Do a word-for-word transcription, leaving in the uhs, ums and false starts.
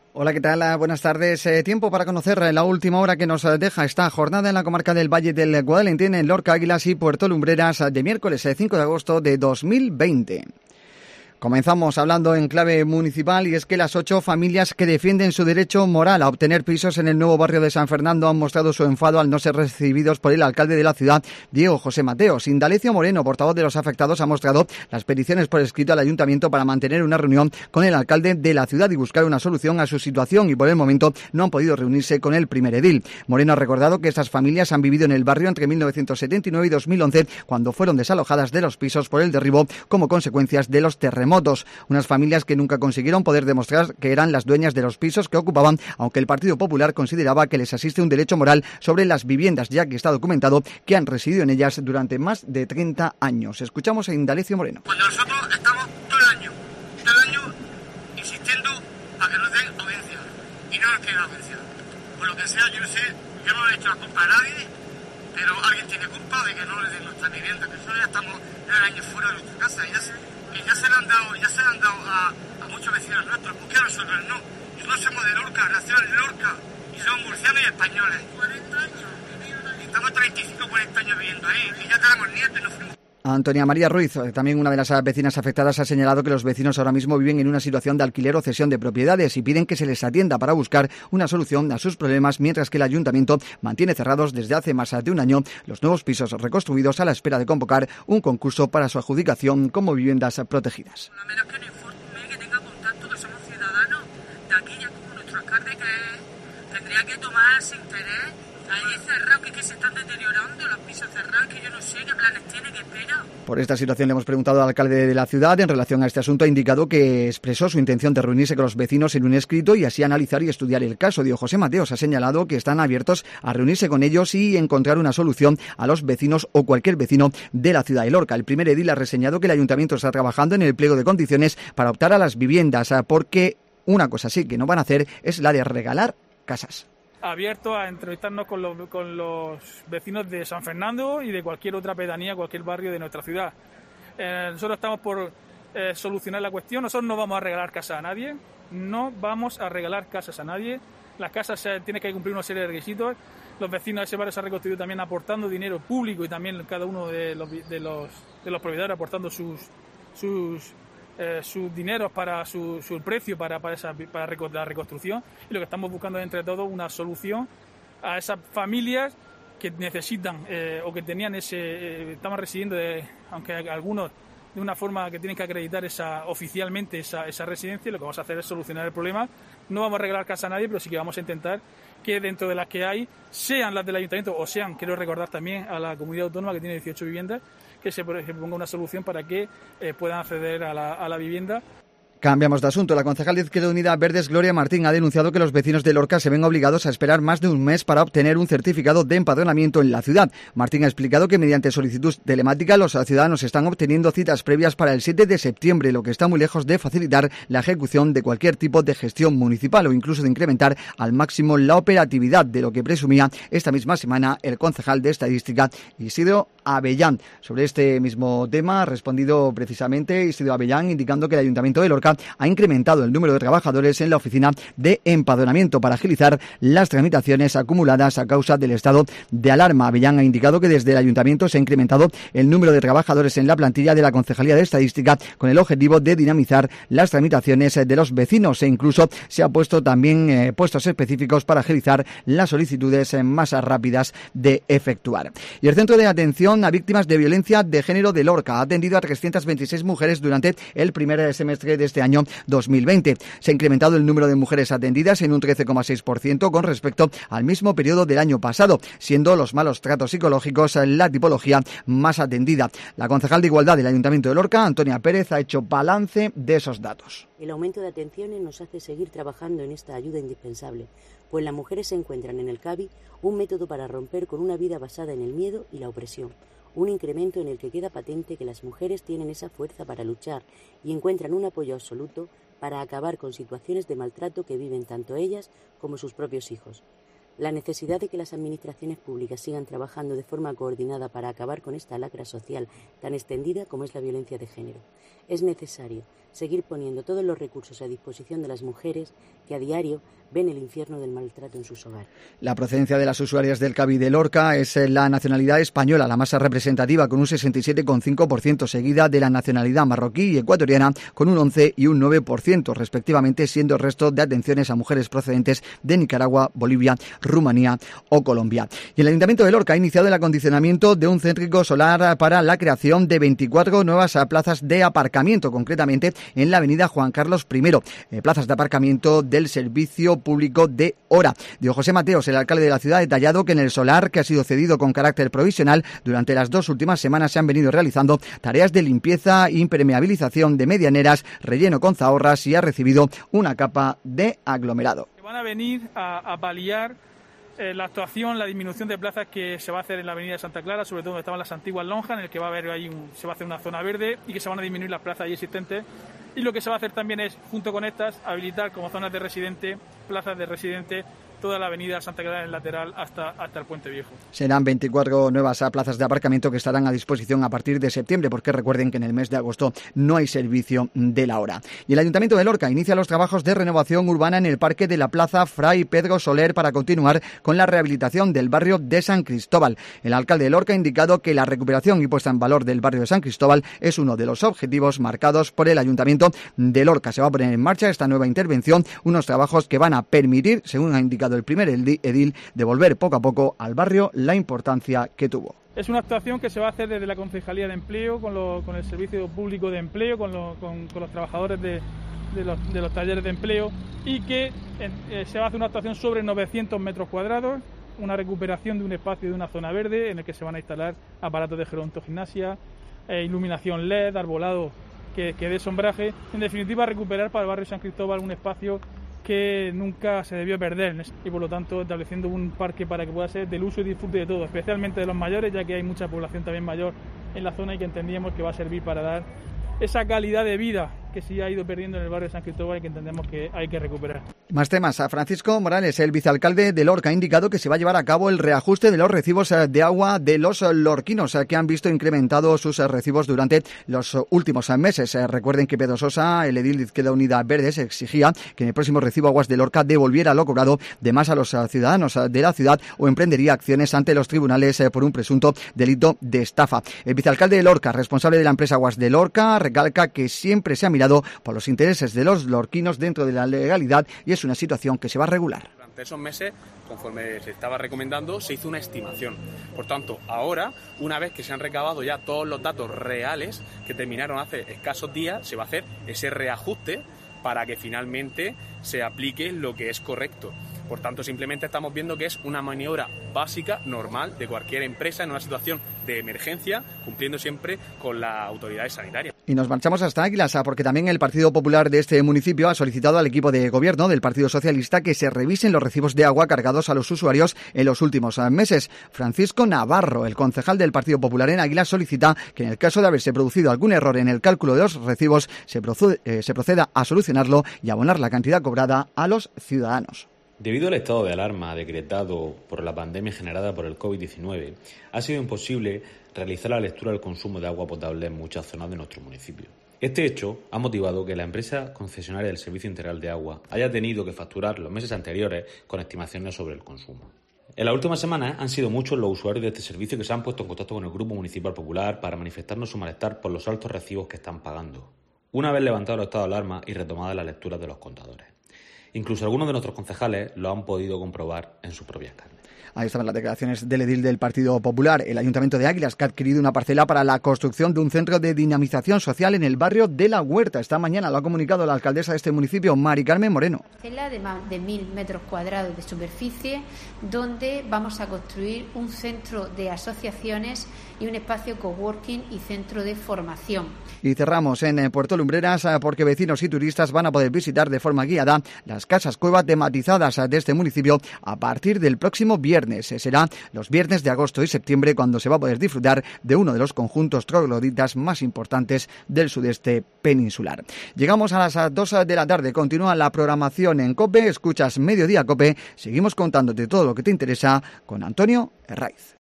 Hola, ¿qué tal? Buenas tardes. Eh, tiempo para conocer la última hora que nos deja esta jornada en la comarca del Valle del Guadalentín, en Lorca, Águilas y Puerto Lumbreras, de miércoles cinco de agosto de dos mil veinte. Comenzamos hablando en clave municipal, y es que las ocho familias que defienden su derecho moral a obtener pisos en el nuevo barrio de San Fernando han mostrado su enfado al no ser recibidos por el alcalde de la ciudad, Diego José Mateos. Indalecio Moreno, portavoz de los afectados, ha mostrado las peticiones por escrito al ayuntamiento para mantener una reunión con el alcalde de la ciudad y buscar una solución a su situación, y por el momento no han podido reunirse con el primer edil. Moreno ha recordado que estas familias han vivido en el barrio entre mil novecientos setenta y nueve y dos mil once, cuando fueron desalojadas de los pisos por el derribo como consecuencias de los terremotos. Unas familias que nunca consiguieron poder demostrar que eran las dueñas de los pisos que ocupaban, aunque el Partido Popular consideraba que les asiste un derecho moral sobre las viviendas, ya que está documentado que han residido en ellas durante más de treinta años. Escuchamos a Indalecio Moreno. Pues nosotros estamos todo el año, todo el año insistiendo a que nos den audiencia, y no nos quieren audiencia. Por lo que sea, yo no sé, yo no le he hecho la culpa a nadie, pero alguien tiene culpa de que no le den nuestra vivienda, que nosotros ya estamos nueve años fuera de nuestra casa, y ya se, y ya se le han dado, ya se le han dado a, a muchos vecinos nuestros, porque a nosotros no. Nosotros somos de Lorca, nacidos en Lorca, y somos murcianos y españoles. cuarenta años, y estamos treinta y cinco, cuarenta años viviendo ahí, y ya tenemos nietos y nos fuimos. Antonia María Ruiz, también una de las vecinas afectadas, ha señalado que los vecinos ahora mismo viven en una situación de alquiler o cesión de propiedades y piden que se les atienda para buscar una solución a sus problemas, mientras que el ayuntamiento mantiene cerrados desde hace más de un año los nuevos pisos reconstruidos a la espera de convocar un concurso para su adjudicación como viviendas protegidas. A menos que nos informe, que tenga contacto, que somos ciudadanos de aquí, ya como nuestro alcalde, que tendría que tomarse interés. Ahí cerrado, que, que se están deteriorando los pisos cerrados, que yo no sé qué planes tiene, que espera. Por esta situación le hemos preguntado al alcalde de la ciudad en relación a este asunto. Ha indicado que expresó su intención de reunirse con los vecinos en un escrito y así analizar y estudiar el caso. Diego José Mateos ha señalado que están abiertos a reunirse con ellos y encontrar una solución a los vecinos o cualquier vecino de la ciudad de Lorca. El primer edil ha reseñado que el ayuntamiento está trabajando en el pliego de condiciones para optar a las viviendas, porque una cosa sí que no van a hacer es la de regalar casas. Abierto a entrevistarnos con los, con los vecinos de San Fernando y de cualquier otra pedanía, cualquier barrio de nuestra ciudad. Eh, nosotros estamos por eh, solucionar la cuestión. Nosotros no vamos a regalar casas a nadie, no vamos a regalar casas a nadie. Las casas eh, tienen que cumplir una serie de requisitos. Los vecinos de ese barrio se han reconstruido también aportando dinero público, y también cada uno de los, de los, de los propietarios aportando sus, sus Eh, sus dineros para su, su precio para, para, esa, para la reconstrucción, y lo que estamos buscando es entre todos una solución a esas familias que necesitan eh, o que tenían ese eh, estaban residiendo, de, aunque algunos de una forma que tienen que acreditar esa oficialmente esa, esa residencia. Lo que vamos a hacer es solucionar el problema. No vamos a regalar casa a nadie, pero sí que vamos a intentar que dentro de las que hay, sean las del ayuntamiento o sean, quiero recordar también a la comunidad autónoma, que tiene dieciocho viviendas, que se ponga una solución para que eh, puedan acceder a la, a la vivienda. Cambiamos de asunto. La concejal de Izquierda Unida Verdes, Gloria Martín, ha denunciado que los vecinos de Lorca se ven obligados a esperar más de un mes para obtener un certificado de empadronamiento en la ciudad. Martín ha explicado que mediante solicitud telemática los ciudadanos están obteniendo citas previas para el siete de septiembre, lo que está muy lejos de facilitar la ejecución de cualquier tipo de gestión municipal o incluso de incrementar al máximo la operatividad, de lo que presumía esta misma semana el concejal de Estadística, Isidro Avellán. Sobre este mismo tema ha respondido precisamente Isidro Avellán, indicando que el Ayuntamiento de Lorca ha incrementado el número de trabajadores en la oficina de empadronamiento para agilizar las tramitaciones acumuladas a causa del estado de alarma. Avellán ha indicado que desde el Ayuntamiento se ha incrementado el número de trabajadores en la plantilla de la Concejalía de Estadística con el objetivo de dinamizar las tramitaciones de los vecinos, e incluso se ha puesto también eh, puestos específicos para agilizar las solicitudes eh, más rápidas de efectuar. Y el Centro de Atención a Víctimas de Violencia de Género de Lorca ha atendido a trescientas veintiséis mujeres durante el primer semestre de este año dos mil veinte. Se ha incrementado el número de mujeres atendidas en un trece coma seis por ciento con respecto al mismo periodo del año pasado, siendo los malos tratos psicológicos la tipología más atendida. La concejal de Igualdad del Ayuntamiento de Lorca, Antonia Pérez, ha hecho balance de esos datos. El aumento de atenciones nos hace seguir trabajando en esta ayuda indispensable, pues las mujeres se encuentran en el C A B I un método para romper con una vida basada en el miedo y la opresión. Un incremento en el que queda patente que las mujeres tienen esa fuerza para luchar y encuentran un apoyo absoluto para acabar con situaciones de maltrato que viven tanto ellas como sus propios hijos. La necesidad de que las administraciones públicas sigan trabajando de forma coordinada para acabar con esta lacra social tan extendida como es la violencia de género. Es necesario seguir poniendo todos los recursos a disposición de las mujeres que a diario ven el infierno del maltrato en sus hogares. La procedencia de las usuarias del Cavi de Lorca es la nacionalidad española, la más representativa, con un sesenta y siete coma cinco por ciento, seguida de la nacionalidad marroquí y ecuatoriana, con un once y un nueve por ciento, respectivamente, siendo el resto de atenciones a mujeres procedentes de Nicaragua, Bolivia, Rumanía o Colombia. Y el Ayuntamiento de Lorca ha iniciado el acondicionamiento de un céntrico solar para la creación de veinticuatro nuevas plazas de aparcamiento, concretamente en la avenida Juan Carlos primero, eh, plazas de aparcamiento del servicio público de hora. Diego José Mateos, el alcalde de la ciudad, ha detallado que en el solar, que ha sido cedido con carácter provisional, durante las dos últimas semanas se han venido realizando tareas de limpieza e impermeabilización de medianeras, relleno con zahorras y ha recibido una capa de aglomerado. Van a venir a, a paliar eh, la actuación, la disminución de plazas que se va a hacer en la avenida de Santa Clara, sobre todo donde estaban las antiguas lonjas, en el que va a haber ahí un, se va a hacer una zona verde y que se van a disminuir las plazas ahí existentes. Y lo que se va a hacer también es, junto con estas, habilitar como zonas de residente, plazas de residente, toda la avenida Santa Clara en el lateral hasta, hasta el Puente Viejo. Serán veinticuatro nuevas plazas de aparcamiento que estarán a disposición a partir de septiembre, porque recuerden que en el mes de agosto no hay servicio de la hora. Y el Ayuntamiento de Lorca inicia los trabajos de renovación urbana en el Parque de la Plaza Fray Pedro Soler para continuar con la rehabilitación del barrio de San Cristóbal. El alcalde de Lorca ha indicado que la recuperación y puesta en valor del barrio de San Cristóbal es uno de los objetivos marcados por el Ayuntamiento de Lorca. Se va a poner en marcha esta nueva intervención, unos trabajos que van a permitir, según ha indicado el primer edil, devolver poco a poco al barrio la importancia que tuvo. Es una actuación que se va a hacer desde la Concejalía de Empleo, con, lo, con el Servicio Público de Empleo, con, lo, con, con los trabajadores de, de, los, de los talleres de empleo, y que eh, se va a hacer una actuación sobre novecientos metros cuadrados, una recuperación de un espacio de una zona verde en el que se van a instalar aparatos de gerontogimnasia, eh, iluminación L E D, arbolado que, que dé sombraje, en definitiva recuperar para el barrio San Cristóbal un espacio que nunca se debió perder y por lo tanto estableciendo un parque para que pueda ser del uso y disfrute de todos, especialmente de los mayores, ya que hay mucha población también mayor en la zona y que entendíamos que va a servir para dar esa calidad de vida que sí ha ido perdiendo en el barrio de San Cristóbal y que entendemos que hay que recuperar. Más temas. A Francisco Morales, el vicealcalde de Lorca, ha indicado que se va a llevar a cabo el reajuste de los recibos de agua de los lorquinos, que han visto incrementados sus recibos durante los últimos meses. Recuerden que Pedro Sosa, el edil de Izquierda Unida Verdes, exigía que en el próximo recibo aguas de Lorca devolviera lo cobrado de más a los ciudadanos de la ciudad o emprendería acciones ante los tribunales por un presunto delito de estafa. El vicealcalde de Lorca, responsable de la empresa Aguas de Lorca, recalca que siempre se ha mirado por los intereses de los lorquinos dentro de la legalidad y es una situación que se va a regular. Durante esos meses, conforme se estaba recomendando, se hizo una estimación. Por tanto, ahora, una vez que se han recabado ya todos los datos reales que terminaron hace escasos días, se va a hacer ese reajuste para que finalmente se aplique lo que es correcto. Por tanto, simplemente estamos viendo que es una maniobra básica, normal, de cualquier empresa en una situación de emergencia, cumpliendo siempre con las autoridades sanitarias. Y nos marchamos hasta Águilas, porque también el Partido Popular de este municipio ha solicitado al equipo de gobierno del Partido Socialista que se revisen los recibos de agua cargados a los usuarios en los últimos meses. Francisco Navarro, el concejal del Partido Popular en Águilas, solicita que en el caso de haberse producido algún error en el cálculo de los recibos, se procede, eh, se proceda a solucionarlo y abonar la cantidad cobrada a los ciudadanos. Debido al estado de alarma decretado por la pandemia generada por el covid diecinueve, ha sido imposible realizar la lectura del consumo de agua potable en muchas zonas de nuestro municipio. Este hecho ha motivado que la empresa concesionaria del Servicio Integral de Agua haya tenido que facturar los meses anteriores con estimaciones sobre el consumo. En las últimas semanas han sido muchos los usuarios de este servicio que se han puesto en contacto con el Grupo Municipal Popular para manifestarnos su malestar por los altos recibos que están pagando, una vez levantado el estado de alarma y retomada la lectura de los contadores. Incluso algunos de nuestros concejales lo han podido comprobar en sus propias carnes. Ahí estaban las declaraciones del edil del Partido Popular. El Ayuntamiento de Águilas, que ha adquirido una parcela para la construcción de un centro de dinamización social en el barrio de La Huerta. Esta mañana lo ha comunicado la alcaldesa de este municipio, Mari Carmen Moreno. Parcela de más de mil metros cuadrados de superficie, donde vamos a construir un centro de asociaciones y un espacio coworking y centro de formación. Y cerramos en Puerto Lumbreras porque vecinos y turistas van a poder visitar de forma guiada las casas cueva tematizadas de este municipio a partir del próximo viernes. Será los viernes de agosto y septiembre cuando se va a poder disfrutar de uno de los conjuntos trogloditas más importantes del sudeste peninsular. Llegamos a las dos de la tarde, continúa la programación en COPE, escuchas Mediodía COPE, seguimos contándote todo lo que te interesa con Antonio Herraiz.